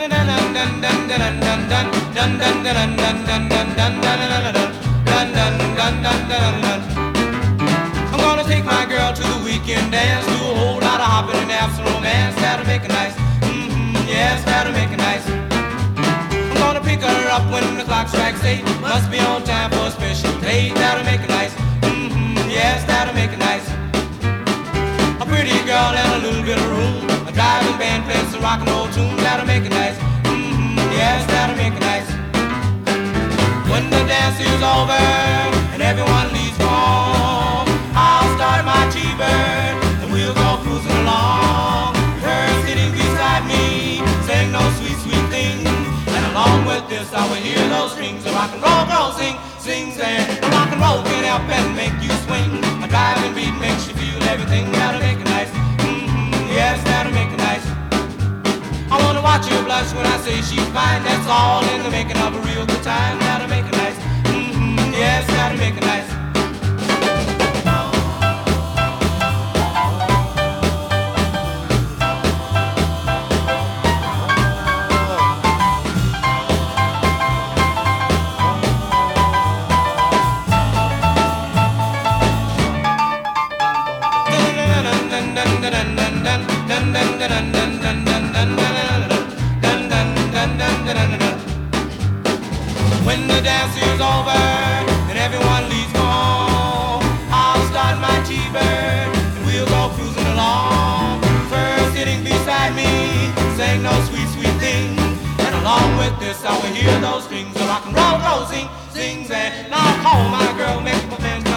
I'm gonna take my girl to the weekend dance, do a whole lot of hopping and have some romance. That'll make it nice. Yes, that'll make it nice. I'm gonna pick her up when the clock strikes 8. Must be on time for a special date. That'll make it nice. Yes, that'll make it nice. A pretty girl and a little bit of room. A driving band playing some rock and roll tunes. That'll make it nice. Yes, that'll make it nice. When the dance is over and everyone leaves home, I'll start my T-Bird and we'll go cruising along. Her sitting beside me, saying those sweet, sweet things. And along with this, I will hear those strings of rock and roll, girl, sing, sing, sing. Rock and roll can help and make you swing. A driving beat makes you feel everything. That'll make it nice. Yes, that'll make it nice. I wanna watch you blush when I say she's fine. That's all in the making of a real good time. That'll make it nice. Yes, that'll make it nice. When the dance is over and everyone leaves home, I'll start my T-Bird and we'll go cruising along. First sitting beside me, saying those sweet, sweet things. And along with this, I will hear those strings of rock and roll, sing, sing, and now call my girl, make my man.